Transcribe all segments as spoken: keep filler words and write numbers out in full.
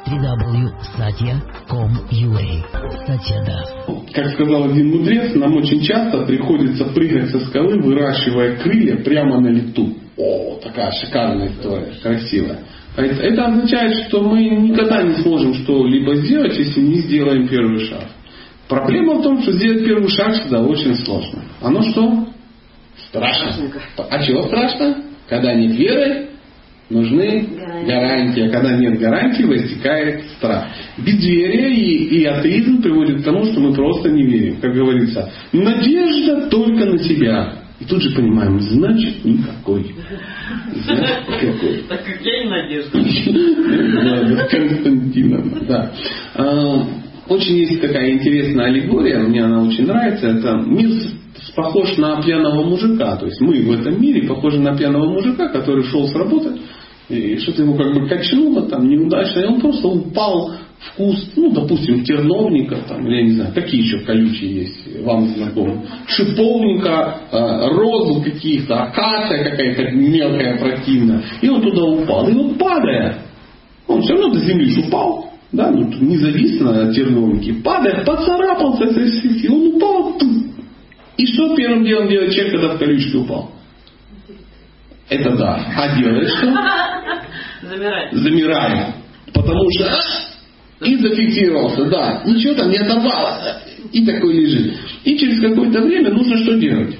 три дабл ю точка сатья точка ком точка ю а. Сатья Дас. Как сказал один мудрец, нам очень часто приходится прыгать со скалы, выращивая крылья прямо на лету. О, такая шикарная история, красивая. Это означает, что мы никогда не сможем что-либо сделать, если не сделаем первый шаг. Проблема в том, что сделать первый шаг всегда очень сложно. Оно что? Страшно. А чего страшно? Когда нет веры, нужны гарантии. А когда нет гарантий, возникает страх. Безверие и, и атеизм приводят к тому, что мы просто не верим. Как говорится, надежда только на себя. И тут же понимаем, значит никакой. Значит никакой. Так как я и надежда. Константиновна, да. Очень есть такая интересная аллегория, мне она очень нравится. Это мир похож на пьяного мужика. То есть мы в этом мире похожи на пьяного мужика, который шел с работы, и что-то его как бы качнуло там неудачно, и он просто упал в куст, ну, допустим, терновника, там, или я не знаю, какие еще колючие есть, вам знакомы, шиповника, розу каких-то, акация какая-то мелкая, противная, и он туда упал. И вот падая, он все равно до земли же упал, да, ну, не завис на терновнике, падая, поцарапался, и он упал. И что первым делом делает человек, когда в колючке упал? Это да. А делает что? Замирает. Замирает. Потому что и зафиксировался, да. Ничего там не оторвалось. И такой лежит. И через какое-то время нужно что делать?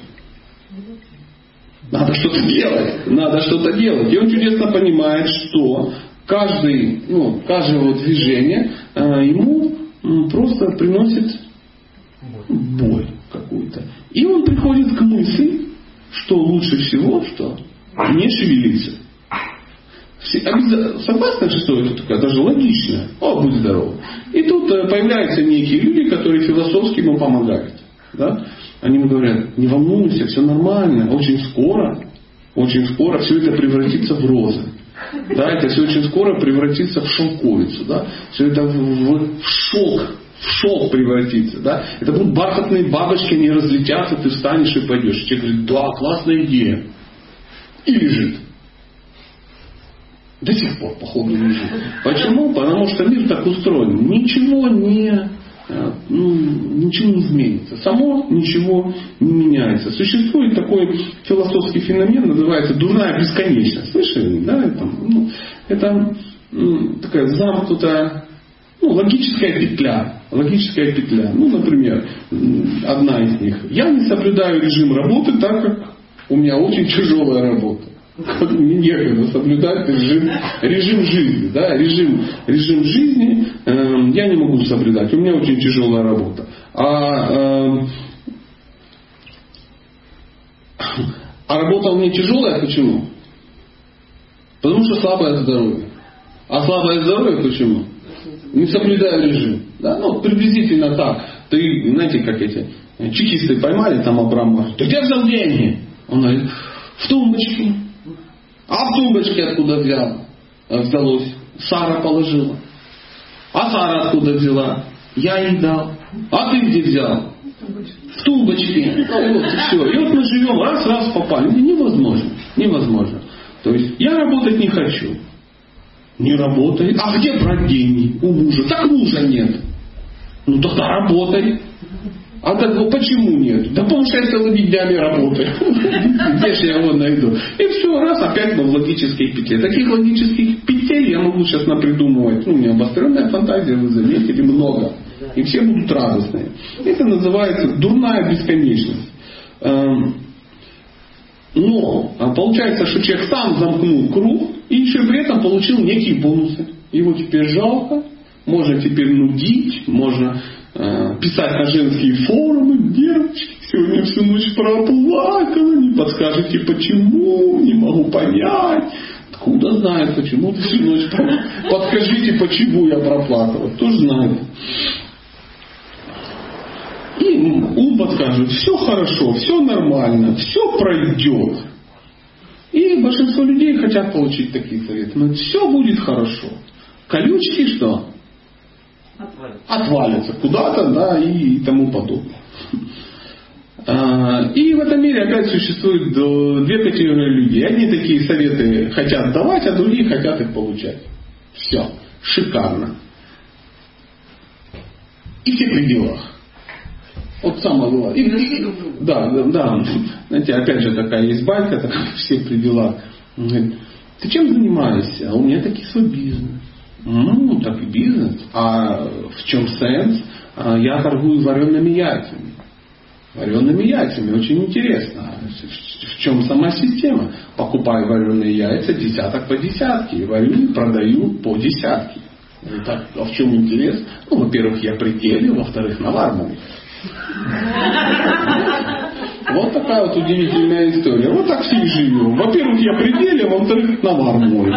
Надо что-то делать. Надо что-то делать. И он чудесно понимает, что каждый, ну, каждое его движение э, ему э, просто приносит боль какую-то. И он приходит к мысли, что лучше всего, что не шевелиться. Согласны, что это такая даже логичная? О, будь здоров. И тут появляются некие люди, которые философски ему помогают. Да? Они ему говорят, не волнуйся, все нормально, очень скоро, очень скоро все это превратится в розы. Да, это все очень скоро превратится в шелковицу. Да? Все это в, в, в шелк. В шелк превратится. Да? Это будут бархатные бабочки, они разлетятся, ты встанешь и пойдешь. Человек говорит, да, классная идея. И лежит. До сих пор, походу, лежит. Почему? Потому что мир так устроен. Ничего не, ну, ничего не изменится. Само ничего не меняется. Существует такой философский феномен, называется дурная бесконечность. Слышали? Да? Это, ну, это ну, такая замкнутая, ну, логическая петля. Логическая петля. Ну, например, одна из них. Я не соблюдаю режим работы, так как у меня очень тяжелая работа. Мне некогда соблюдать режим, режим жизни. Да? Режим, режим жизни э, я не могу соблюдать. У меня очень тяжелая работа. А, э, а работа у меня тяжелая почему? Потому что слабое здоровье. А слабое здоровье почему? Не соблюдаю режим. Да? Ну, приблизительно так. Ты, знаете, как эти чекисты поймали там Абрама. Ты где взял деньги? Он говорит, в тумбочке. А в тумбочке откуда взял? Взялось. Сара положила. А Сара откуда взяла? Я ей дал. А ты где взял? В тумбочке. Ну, вот и все. И вот мы живем, раз-раз попали. Невозможно. Невозможно. То есть я работать не хочу. Не работай. А где брать деньги у мужа? Так мужа нет. Ну тогда работай. А так, ну почему нет? Да потому что я целыми днями работаю. Где же я его найду? И все, раз, опять мы в логической петле. Таких логических петель я могу сейчас напридумывать. Ну, у меня обостренная фантазия, вы заметили, много. И все будут радостные. Это называется дурная бесконечность. Но получается, что человек сам замкнул круг и еще при этом получил некие бонусы. Его теперь жалко. Можно теперь нудить, можно э, писать на женские форумы. Девочки, сегодня всю ночь проплакала, не подскажете почему, не могу понять. Откуда знает, почему ты всю ночь проплакала? Подскажите, почему я проплакала. Кто знает. И ум подскажет, все хорошо, все нормально, все пройдет. И большинство людей хотят получить такие советы. Но все будет хорошо. Колючки что? Отвалится. Отвалятся куда-то, да, и тому подобное. И в этом мире опять существует две категории людей. Одни такие советы хотят давать, а другие хотят их получать. Все. шикарно. И все при делах. Вот самое главное. И, и, да, да, да. Знаете, опять же такая есть байка, такая, все при делах. Он говорит, ты чем занимаешься? А у меня таки свой бизнес. Ну, так и бизнес. А в чем сенс? А я торгую вареными яйцами. Вареными яйцами. Очень интересно. В чем сама система? Покупаю вареные яйца десяток по десятке. Варю и продаю по десятке. Так, а в чем интерес? Ну, во-первых, я при деле, во-вторых, навар. Вот такая вот удивительная история. Вот так все и живем. Во-первых, я при деле, во-вторых, навар мой.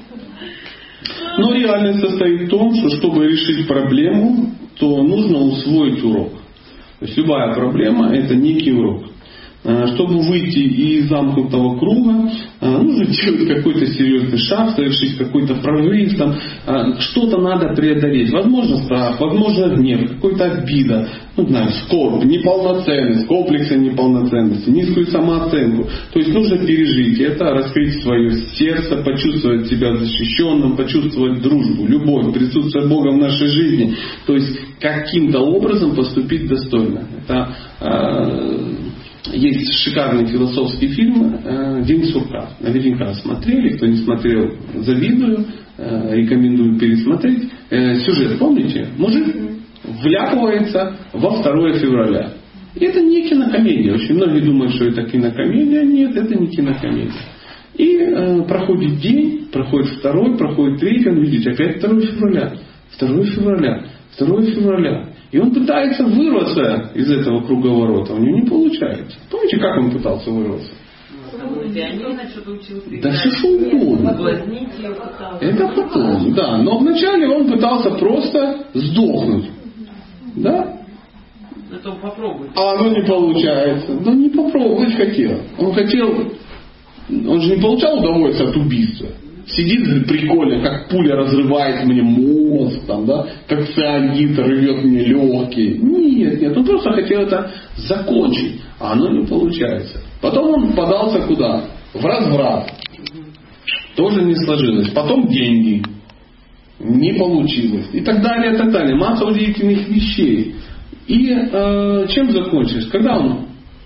Но реальность состоит в том, что чтобы решить проблему, то нужно усвоить урок. То есть любая проблема это некий урок. Чтобы выйти из замкнутого круга, нужно делать какой-то серьезный шаг, совершить какой-то прорыв, там, что-то надо преодолеть. Возможно страх, возможно гнев, какая-то обида, ну, знаю, скорбь, неполноценность, комплексы неполноценности, низкую самооценку. То есть нужно пережить это, раскрыть свое сердце, почувствовать себя защищенным, почувствовать дружбу, любовь, присутствие Бога в нашей жизни. То есть каким-то образом поступить достойно. Это есть шикарный философский фильм «День сурка». Наверняка смотрели. Кто не смотрел, завидую. Рекомендую пересмотреть. Сюжет, помните? Мужик вляпывается во второе февраля. И это не кинокомедия. Очень многие думают, что это кинокомедия. Нет, это не кинокомедия. И э, проходит день, проходит второй, проходит третий. Он видит опять второе февраля. второе февраля. второе февраля. И он пытается вырваться из этого круговорота. У него не получается. Помните, как он пытался вырваться? Да все что угодно. Это потом, да. Но вначале он пытался просто сдохнуть. Да? Это попробуй. А оно не получается. Да не попробовать хотел. Он хотел... Он же не получал удовольствия от убийства. Сидит, говорит, прикольно, как пуля разрывает мне мозг, там, да, как цианид рвет мне легкие. Нет, нет, он просто хотел это закончить, а оно не получается. Потом он подался куда? В разврат. Тоже не сложилось. Потом деньги. Не получилось. И так далее, и так далее. Масса удивительных вещей. И э, чем закончилось? Когда он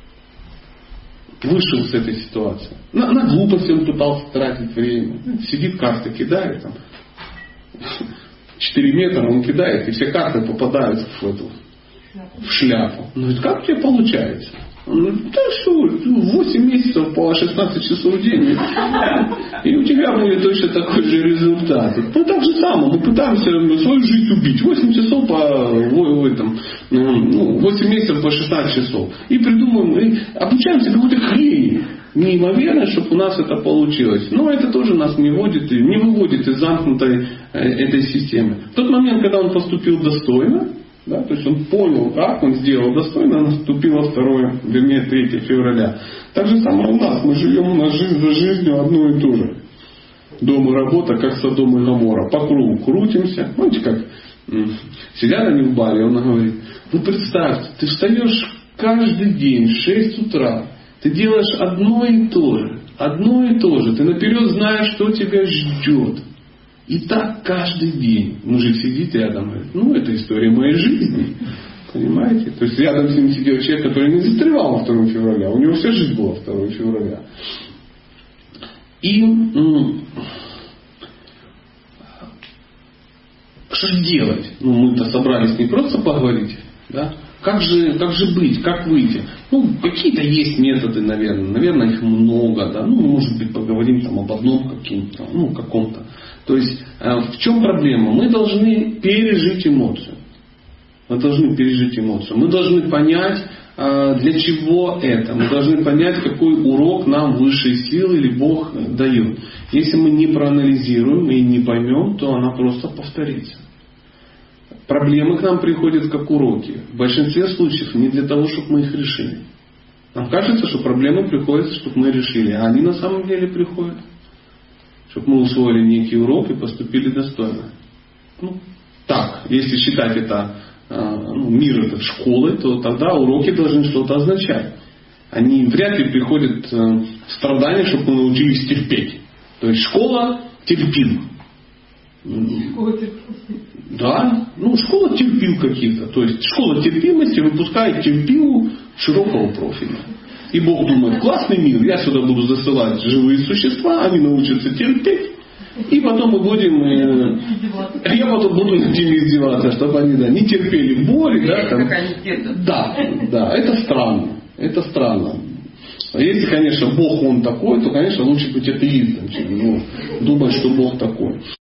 вышел с этой ситуации? На, на глупости он пытался тратить время. Сидит, карты кидает. Там, четыре метра он кидает, и все карты попадают в эту в шляпу. Ну и как тебе получается? Он говорит, да что, восемь месяцев по шестнадцать часов в день, и у тебя будет точно такой же результат. Мы так же самое, мы пытаемся свою жизнь убить. восемь часов по в этом, ну, восемь месяцев по шестнадцать часов. И придумаем, и обучаемся какой-то хрень. Неимоверно, чтобы у нас это получилось. Но это тоже нас не вводит, не выводит из замкнутой этой системы. В тот момент, когда он поступил достойно, да, то есть он понял, как он сделал достойно, наступило второе, вернее третье февраля. Так же самое у нас. Мы живем у нас жизнь за жизнью одно и то же. Дом и работа, как Содом и Гоморра. По кругу крутимся. Помните, как сидят они в баре, он говорит, ну представьте, ты встаешь каждый день в шесть утра, ты делаешь одно и то же, одно и то же, ты наперед знаешь, что тебя ждет. И так каждый день. Мужик сидит рядом и говорит, ну это история моей жизни. Понимаете? То есть рядом с ним сидел человек, который не застревал на второе февраля. У него вся жизнь была второе февраля. И м- что же делать? Ну мы-то собрались не просто поговорить, да? Как же, как же быть, как выйти? Ну, какие-то есть методы, наверное. Наверное, их много, да. Ну, может быть, поговорим там об одном каким-то, ну, каком-то. То есть, в чем проблема? Мы должны пережить эмоцию. Мы должны пережить эмоцию. Мы должны понять, для чего это. Мы должны понять, какой урок нам высшие силы или Бог дает. Если мы не проанализируем и не поймем, то она просто повторится. Проблемы к нам приходят как уроки. В большинстве случаев не для того, чтобы мы их решили. Нам кажется, что проблемы приходят, чтобы мы решили. А они на самом деле приходят, чтобы мы усвоили некий урок и поступили достойно. Ну, так, если считать это ну, мир это школой, то тогда уроки должны что-то означать. Они вряд ли приходят в страдания, чтобы мы научились терпеть. То есть школа терпима. Да, ну школа терпил каких-то. То есть школа терпимости выпускает терпилу широкого профиля. И Бог думает, классный мир, я сюда буду засылать живые существа, они научатся терпеть. И потом мы будем, э, я потом буду над ними издеваться, чтобы они да, не терпели боли. Да, там. да, да, это странно. Это странно. Если, конечно, Бог он такой, то, конечно, лучше быть атеистом, чем ну, думать, что Бог такой.